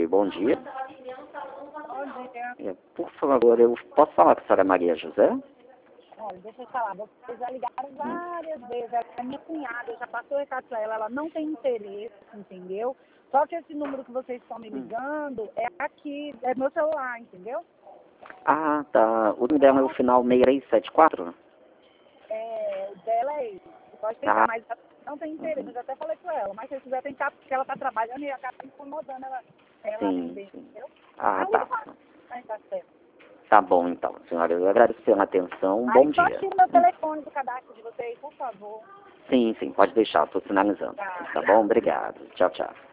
Oi, bom dia. Bom dia. Por favor, eu posso falar com a senhora Maria José? Olha, deixa eu falar, vocês já ligaram várias vezes, ela é minha cunhada, eu já passou o recado para ela, ela não tem interesse, entendeu? Só que esse número que vocês estão me ligando é aqui, é meu celular, entendeu? Ah, tá. O nome dela é o final 6374? O dela é esse. Você pode tentar, mas ela não tem interesse, eu já até falei com ela, mas se você quiser tentar, porque ela está trabalhando e acaba incomodando ela Sim, atender, sim. entendeu? Ah, Aí, tá. tá certo. Tá bom, então, senhora. Eu agradeço pela atenção. Aí Bom só dia. tira meu telefone do cadastro de vocês, por favor. Sim, sim, pode deixar. Estou sinalizando. Tá. Tá bom? Obrigado. Tchau, tchau.